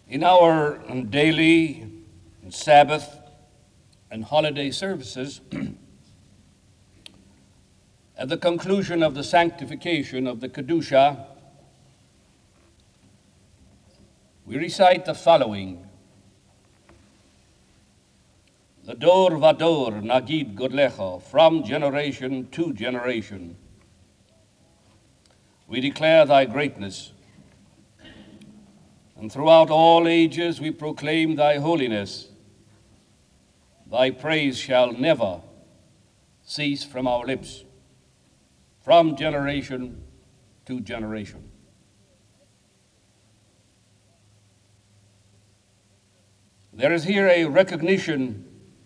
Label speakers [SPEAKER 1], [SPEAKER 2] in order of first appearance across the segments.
[SPEAKER 1] In our daily Sabbath and holiday services, at the conclusion of the sanctification of the Kedusha, we recite the following: Lador vador nagid godlecha, from generation to generation. We declare thy greatness, and throughout all ages we proclaim thy holiness. Thy praise shall never cease from our lips, from generation to generation. There is here a recognition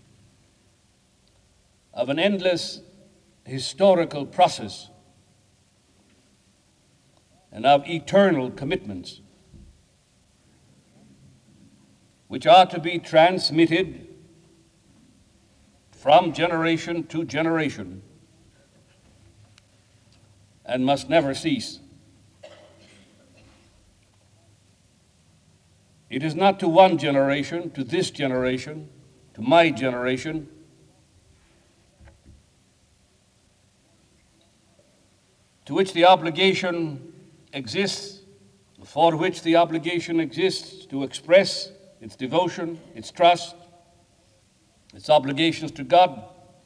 [SPEAKER 1] of an endless historical process and of eternal commitments, which are to be transmitted from generation to generation and must never cease. It is not to one generation, to this generation, to my generation, to which the obligation exists, for which the obligation exists to express its devotion, its trust, its obligations to God.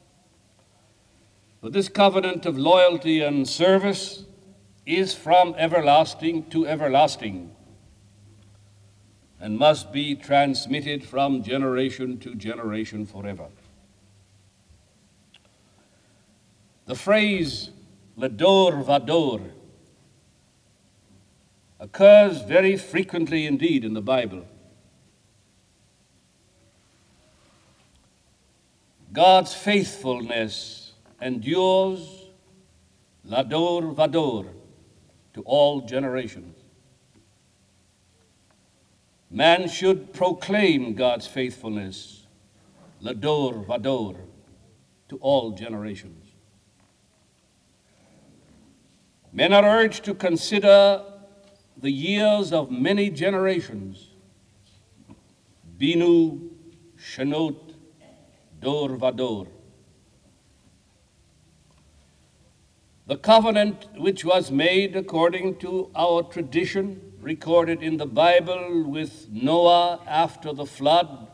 [SPEAKER 1] But this covenant of loyalty and service is from everlasting to everlasting and must be transmitted from generation to generation forever. The phrase Lador vador occurs very frequently indeed in the Bible. God's faithfulness endures Lador vador, to all generations. Man should proclaim God's faithfulness, Lador vador, to all generations. Men are urged to consider the years of many generations, Binu, Shanot, Dor vador. The covenant which was made according to our tradition, recorded in the Bible with Noah after the flood,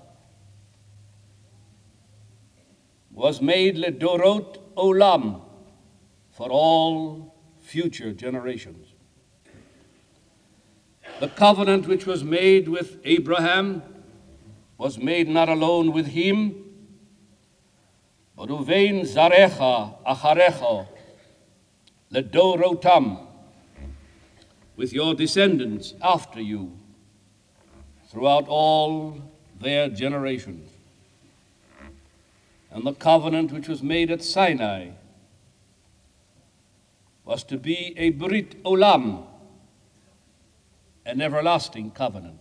[SPEAKER 1] was made Ledorot Olam, for all future generations. The covenant which was made with Abraham was made not alone with him, but uvein zarecha acharecha ledorotam, with your descendants after you, throughout all their generations. And the covenant which was made at Sinai was to be a Brit Olam, an everlasting covenant.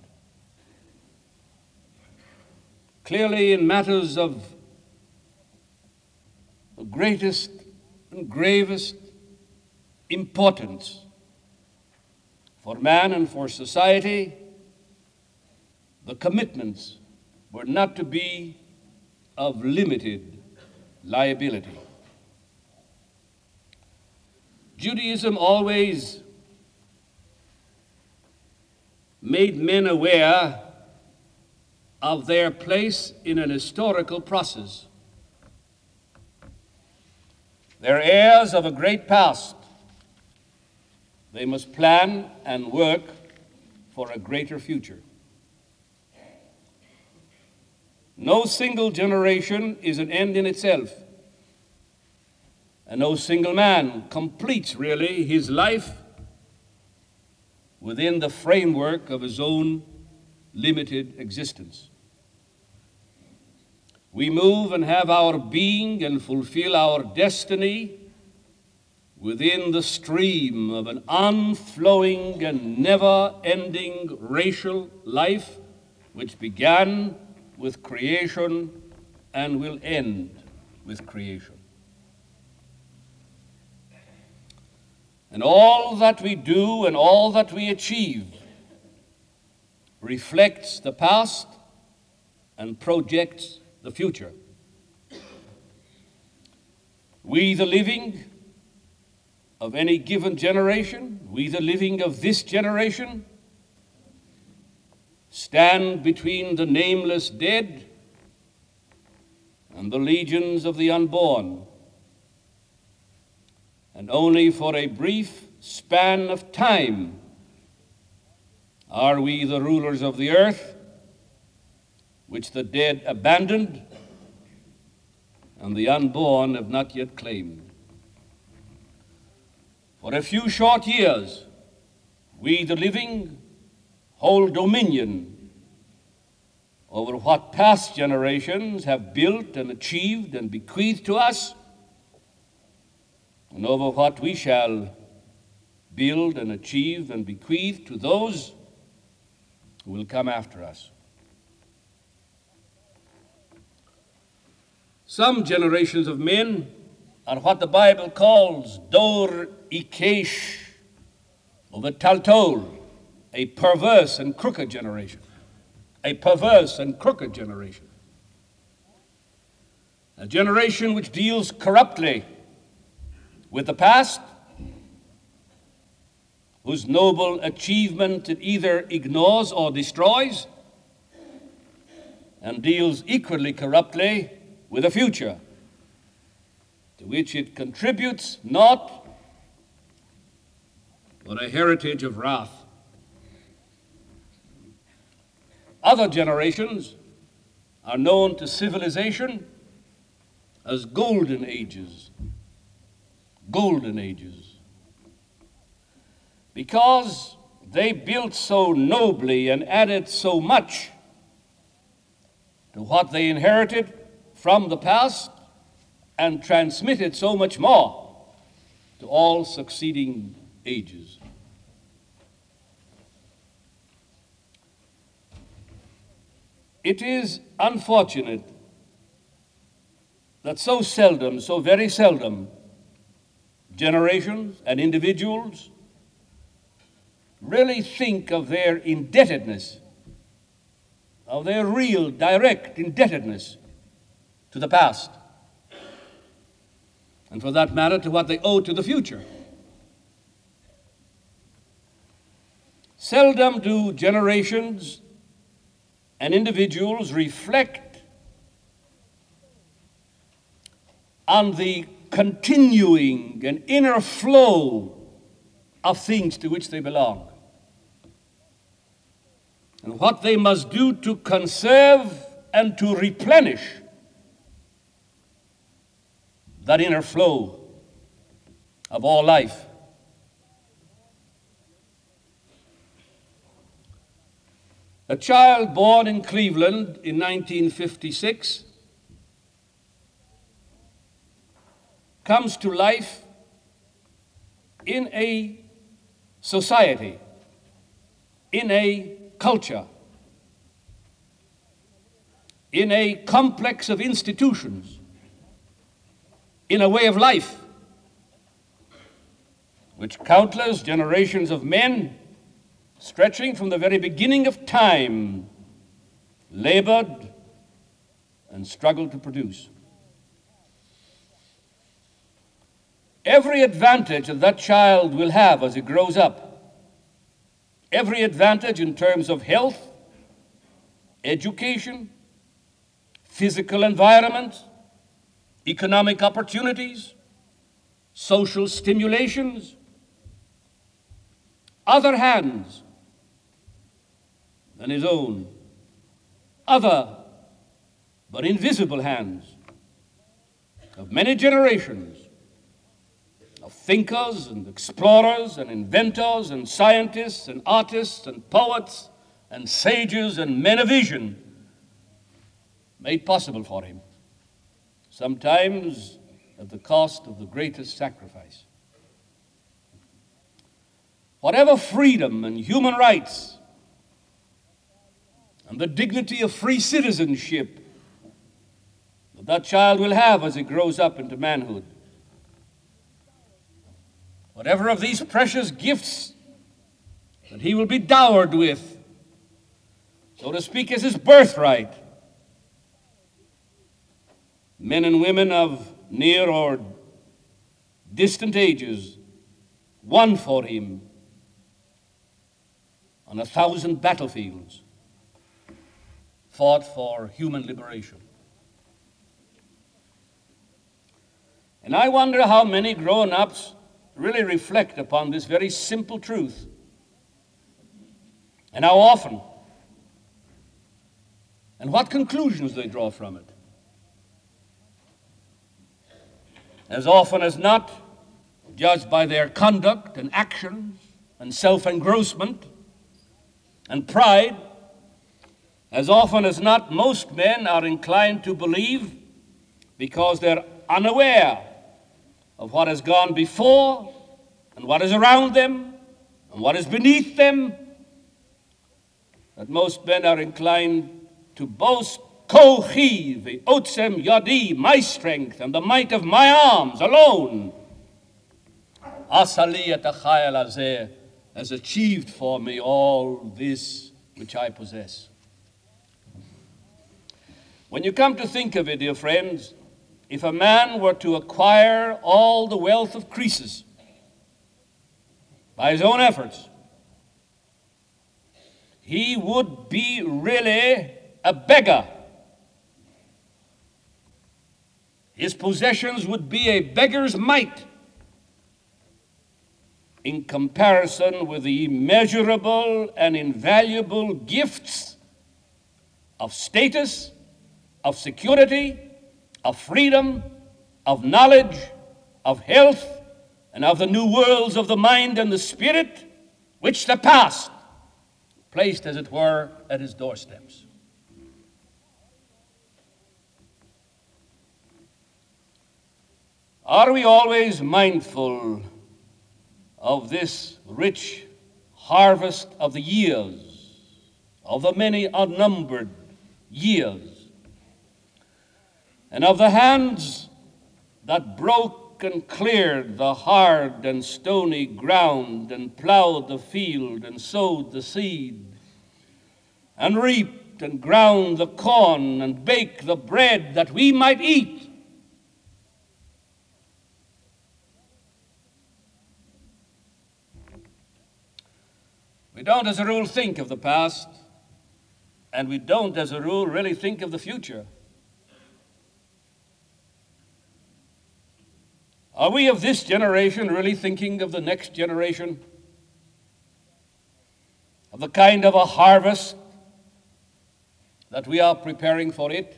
[SPEAKER 1] Clearly, in matters of the greatest and gravest importance for man and for society, the commitments were not to be of limited liability. Judaism always made men aware of their place in an historical process. They're heirs of a great past. They must plan and work for a greater future. No single generation is an end in itself, and no single man completes really his life within the framework of his own limited existence. We move and have our being and fulfill our destiny within the stream of an unflowing and never-ending racial life which began with creation and will end with creation. And all that we do and all that we achieve reflects the past and projects the future. We, the living of any given generation, we, the living of this generation, stand between the nameless dead and the legions of the unborn. And only for a brief span of time are we the rulers of the earth, which the dead abandoned and the unborn have not yet claimed. For a few short years, we, the living, hold dominion over what past generations have built and achieved and bequeathed to us, and over what we shall build and achieve and bequeath to those who will come after us. Some generations of men are what the Bible calls Dor Ikesh, or the Taltol, a perverse and crooked generation. A perverse and crooked generation. A generation which deals corruptly with the past, whose noble achievement it either ignores or destroys, and deals equally corruptly with the future, to which it contributes naught but a heritage of wrath. Other generations are known to civilization as golden ages. Golden ages. Because they built so nobly and added so much to what they inherited from the past and transmitted so much more to all succeeding ages. It is unfortunate that so seldom, so very seldom, generations and individuals really think of their indebtedness, of their real, direct indebtedness to the past, and for that matter, to what they owe to the future. Seldom do generations and individuals reflect on the continuing and inner flow of things to which they belong, and what they must do to conserve and to replenish that inner flow of all life. A child born in Cleveland in 1956 comes to life in a society, in a culture, in a complex of institutions, in a way of life, which countless generations of men, stretching from the very beginning of time, labored and struggled to produce. Every advantage that child will have as he grows up, every advantage in terms of health, education, physical environment, economic opportunities, social stimulations, other hands than his own, other but invisible hands of many generations of thinkers and explorers and inventors and scientists and artists and poets and sages and men of vision made possible for him, sometimes at the cost of the greatest sacrifice. Whatever freedom and human rights and the dignity of free citizenship that child will have as he grows up into manhood, whatever of these precious gifts that he will be dowered with so to speak, as his birthright. Men and women of near or distant ages won for him on 1,000 battlefields, fought for human liberation. And I wonder how many grown-ups really reflect upon this very simple truth, and how often, and what conclusions they draw from it. As often as not, judged by their conduct and actions and self-engrossment and pride, as often as not, most men are inclined to believe, because they're unaware of what has gone before and what is around them and what is beneath them, that most men are inclined to boast, Kochi, v'otzem yadi, my strength and the might of my arms alone, Asali et achayel hazeh, has achieved for me all this which I possess. When you come to think of it, dear friends, if a man were to acquire all the wealth of Croesus by his own efforts, he would be really a beggar. His possessions would be a beggar's mite in comparison with the immeasurable and invaluable gifts of status, of security, of freedom, of knowledge, of health, and of the new worlds of the mind and the spirit, which the past placed, as it were, at his doorsteps. Are we always mindful of this rich harvest of the years, of the many unnumbered years, and of the hands that broke and cleared the hard and stony ground, and plowed the field, and sowed the seed, and reaped and ground the corn, and baked the bread that we might eat? We don't, as a rule, think of the past, and we don't, as a rule, really think of the future. Are we of this generation really thinking of the next generation? Of the kind of a harvest that we are preparing for it?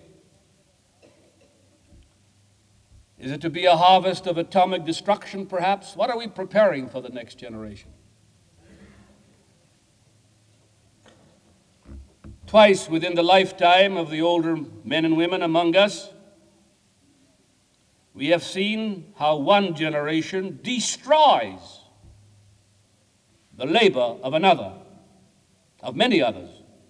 [SPEAKER 1] Is it to be a harvest of atomic destruction, perhaps? What are we preparing for the next generation? Twice within the lifetime of the older men and women among us, we have seen how one generation destroys the labor of another, of many others.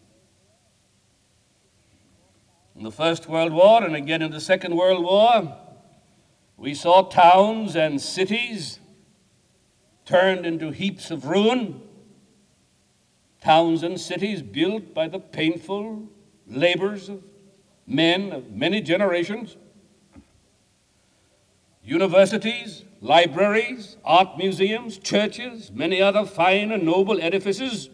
[SPEAKER 1] In the First World War and again in the Second World War, we saw towns and cities turned into heaps of ruin, towns and cities built by the painful labors of men of many generations. Universities, libraries, art museums, churches, many other fine and noble edifices,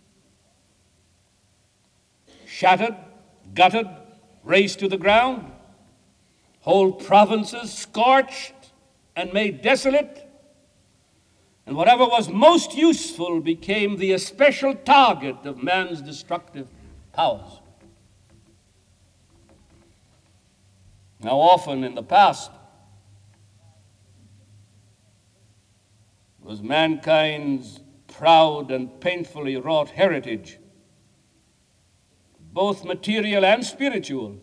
[SPEAKER 1] shattered, gutted, razed to the ground, whole provinces scorched and made desolate, and whatever was most useful became the especial target of man's destructive powers. Now, often in the past, was mankind's proud and painfully wrought heritage, both material and spiritual.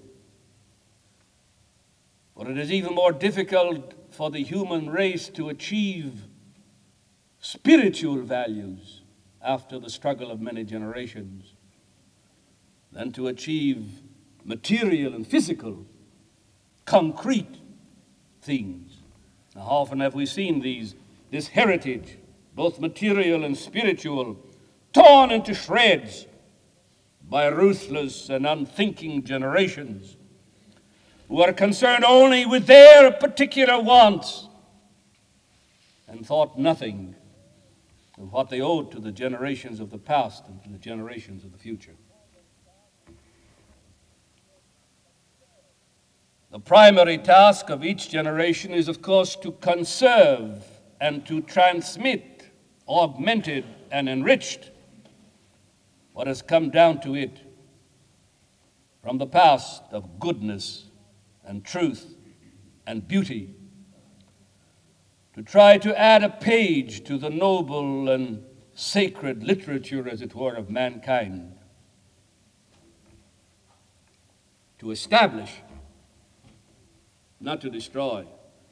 [SPEAKER 1] But it is even more difficult for the human race to achieve spiritual values after the struggle of many generations than to achieve material and physical, concrete things. Now, how often have we seen this heritage, both material and spiritual, torn into shreds by ruthless and unthinking generations who are concerned only with their particular wants and thought nothing of what they owed to the generations of the past and to the generations of the future. The primary task of each generation is, of course, to conserve and to transmit, augmented and enriched, what has come down to it from the past of goodness and truth and beauty, to try to add a page to the noble and sacred literature, as it were, of mankind, to establish, not to destroy.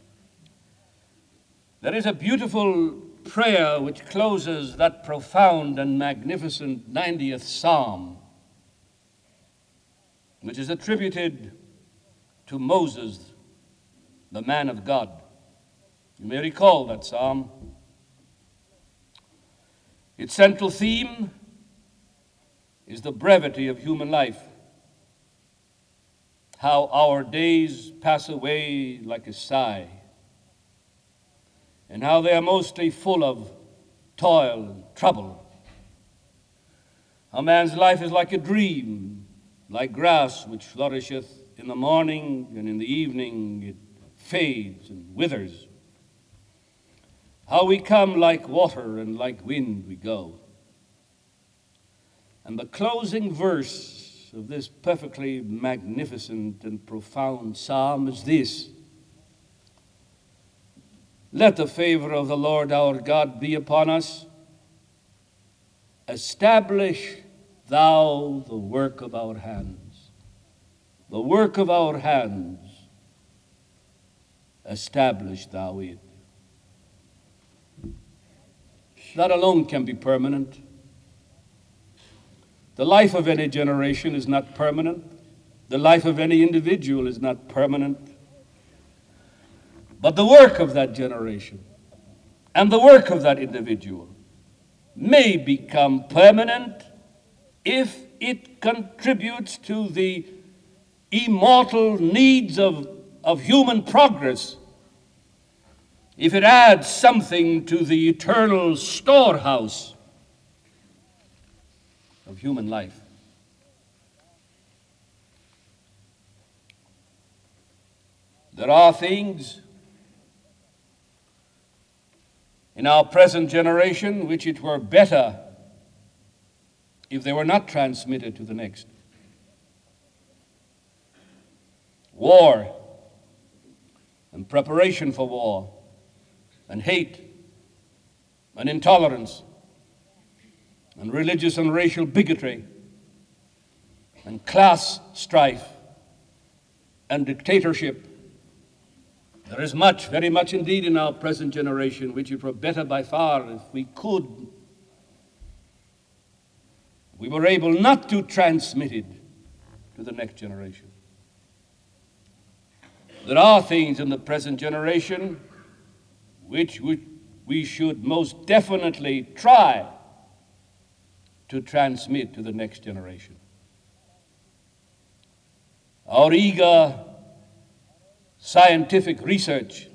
[SPEAKER 1] There is a beautiful prayer which closes that profound and magnificent 90th Psalm, which is attributed to Moses, the man of God. You may recall that psalm. Its central theme is the brevity of human life, how our days pass away like a sigh, and how they are mostly full of toil and trouble. A man's life is like a dream, like grass which flourisheth in the morning, and in the evening it fades and withers. How we come like water and like wind we go. And the closing verse of this perfectly magnificent and profound psalm is this: let the favor of the Lord our God be upon us. Establish thou the work of our hands. The work of our hands, establish thou it. That alone can be permanent. The life of any generation is not permanent. The life of any individual is not permanent. But the work of that generation and the work of that individual may become permanent if it contributes to the immortal needs of human progress, if it adds something to the eternal storehouse of human life. There are things in our present generation which it were better if they were not transmitted to the next. War and preparation for war, and hate and intolerance and religious and racial bigotry and class strife and dictatorship. There is much, very much indeed, in our present generation which it were better by far if we were able not to transmit it to the next generation. There are things in the present generation which we should most definitely try to transmit to the next generation. Our eager scientific research,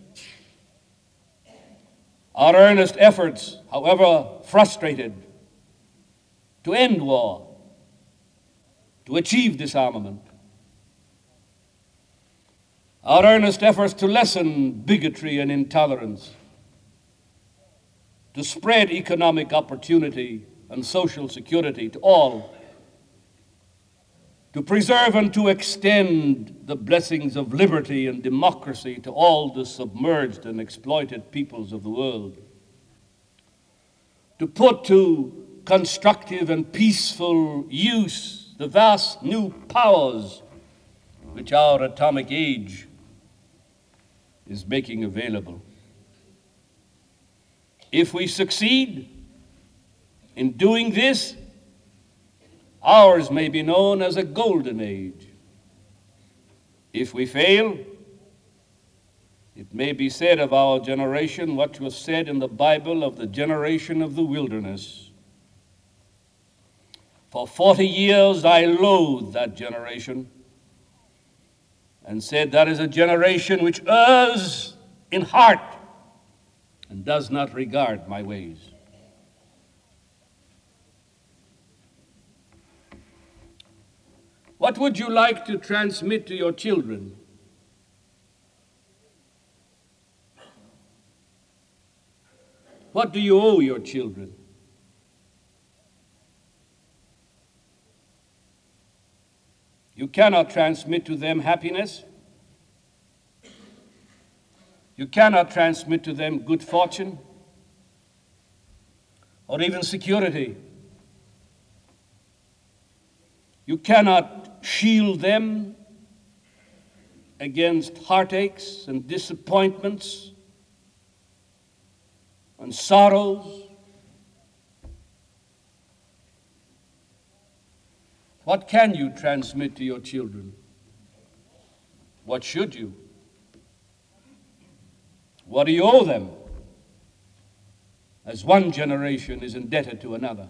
[SPEAKER 1] our earnest efforts, however frustrated, to end war, to achieve disarmament, our earnest efforts to lessen bigotry and intolerance, to spread economic opportunity and social security to all, to preserve and to extend the blessings of liberty and democracy to all the submerged and exploited peoples of the world, to put to constructive and peaceful use the vast new powers which our atomic age is making available. If we succeed in doing this, ours may be known as a golden age. If we fail, it may be said of our generation what was said in the Bible of the generation of the wilderness. For 40 years I loathed that generation and said that is a generation which errs in heart and does not regard my ways. What would you like to transmit to your children? What do you owe your children? You cannot transmit to them happiness. You cannot transmit to them good fortune or even security. You cannot shield them against heartaches and disappointments and sorrows. What can you transmit to your children? What should you? What do you owe them? As one generation is indebted to another.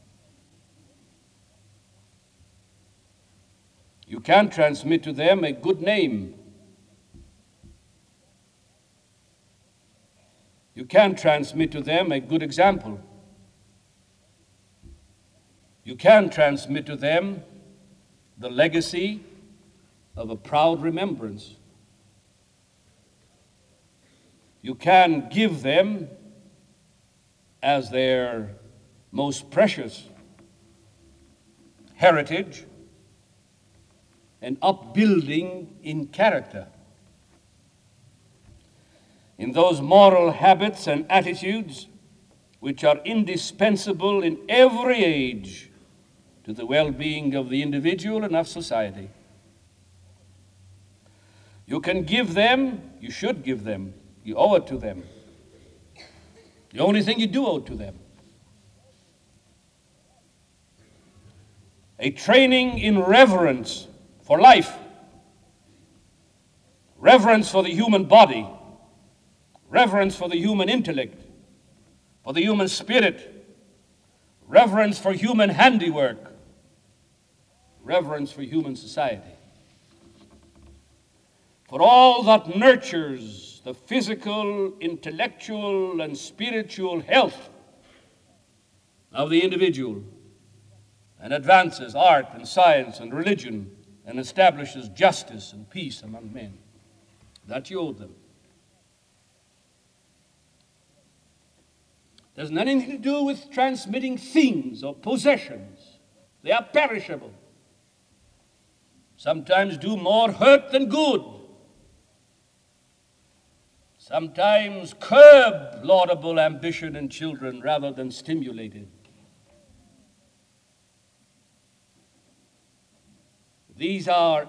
[SPEAKER 1] You can transmit to them a good name. You can transmit to them a good example. You can transmit to them the legacy of a proud remembrance. You can give them as their most precious heritage an upbuilding in character, in those moral habits and attitudes which are indispensable in every age to the well-being of the individual and of society. You can give them, you should give them, you owe it to them. The only thing you do owe to them. A training in reverence for life, reverence for the human body, reverence for the human intellect, for the human spirit, reverence for human handiwork, reverence for human society, for all that nurtures the physical, intellectual, and spiritual health of the individual and advances art and science and religion and establishes justice and peace among men. That you owe them. Doesn't have anything to do with transmitting things or possessions. They are perishable. Sometimes do more hurt than good. Sometimes curb laudable ambition in children rather than stimulate it. These are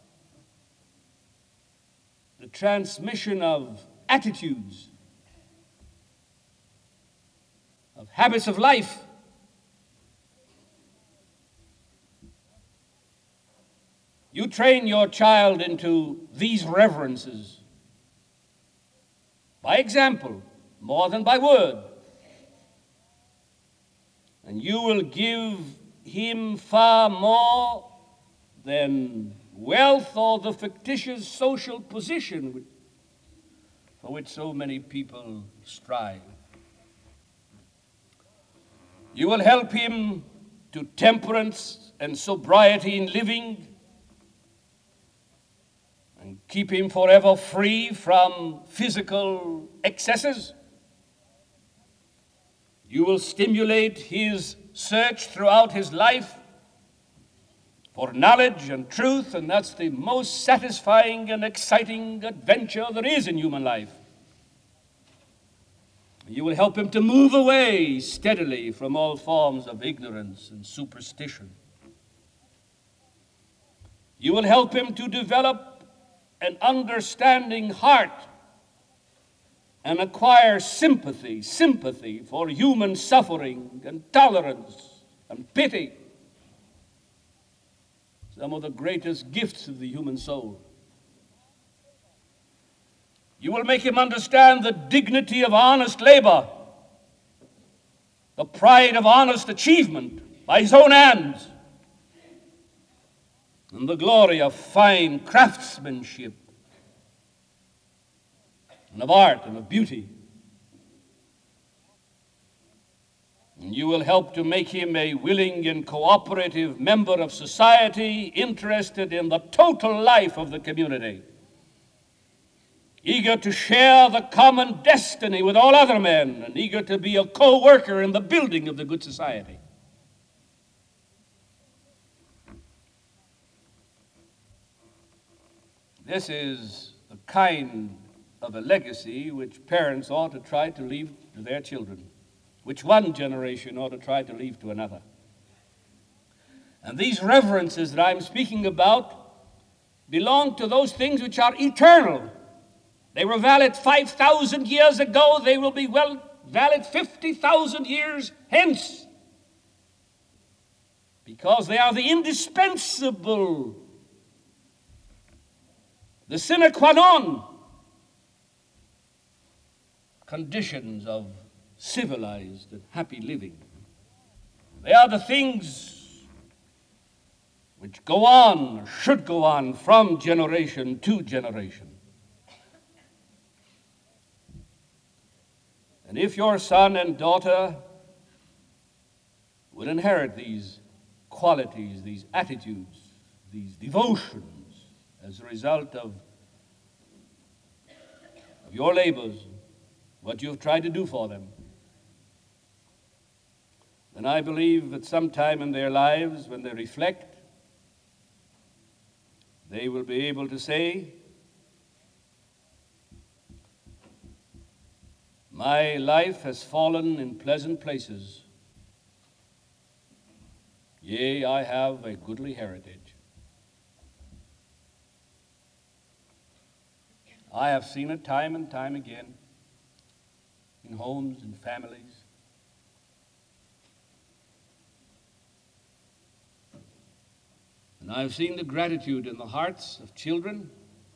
[SPEAKER 1] the transmission of attitudes, of habits of life. You train your child into these reverences by example, more than by word. And you will give him far more than wealth or the fictitious social position for which so many people strive. You will help him to temperance and sobriety in living and keep him forever free from physical excesses. You will stimulate his search throughout his life for knowledge and truth, and that's the most satisfying and exciting adventure there is in human life. You will help him to move away steadily from all forms of ignorance and superstition. You will help him to develop an understanding heart and acquire sympathy for human suffering and tolerance and pity. Some of the greatest gifts of the human soul. You will make him understand the dignity of honest labor, the pride of honest achievement, by his own hands, and the glory of fine craftsmanship, and of art and of beauty. And you will help to make him a willing and cooperative member of society, interested in the total life of the community, eager to share the common destiny with all other men, and eager to be a co-worker in the building of the good society. This is the kind of a legacy which parents ought to try to leave to their children, which one generation ought to try to leave to another. And these reverences that I'm speaking about belong to those things which are eternal. They were valid 5,000 years ago. They will be valid 50,000 years hence, because they are the indispensable, the sine qua non conditions of civilized and happy living. They are the things which go on, or should go on, from generation to generation. And if your son and daughter would inherit these qualities, these attitudes, these devotions as a result of your labors, what you've tried to do for them, then I believe that sometime in their lives, when they reflect, they will be able to say, my life has fallen in pleasant places. Yea, I have a goodly heritage. I have seen it time and time again in homes and families. And I've seen the gratitude in the hearts of children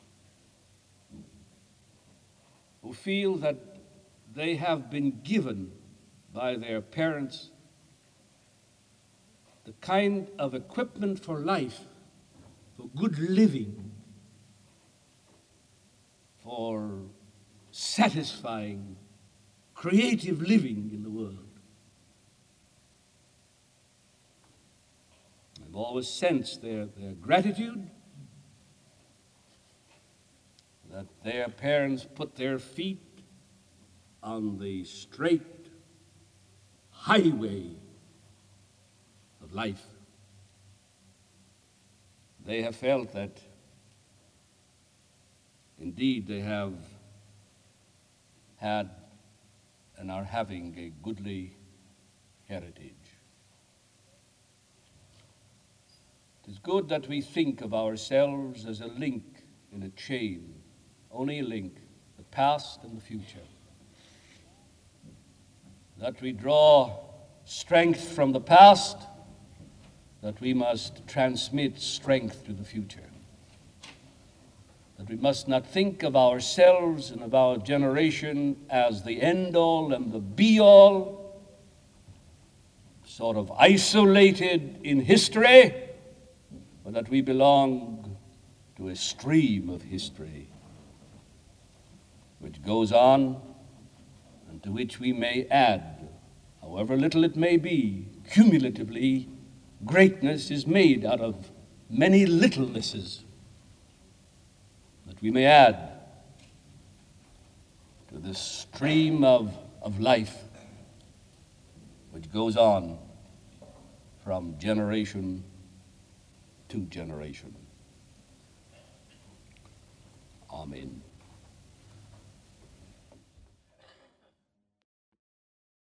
[SPEAKER 1] who feel that they have been given by their parents the kind of equipment for life, for good living, for satisfying, creative living in the world. I've always sensed their gratitude that their parents put their feet on the straight highway of life. They have felt that indeed they have had and are having a goodly heritage. It is good that we think of ourselves as a link in a chain, only a link, the past and the future. That we draw strength from the past, that we must transmit strength to the future. That we must not think of ourselves and of our generation as the end-all and the be-all, sort of isolated in history, but that we belong to a stream of history which goes on and to which we may add, however little it may be. Cumulatively, greatness is made out of many littlenesses, that we may add to this stream of life which goes on from generation to generation. Amen.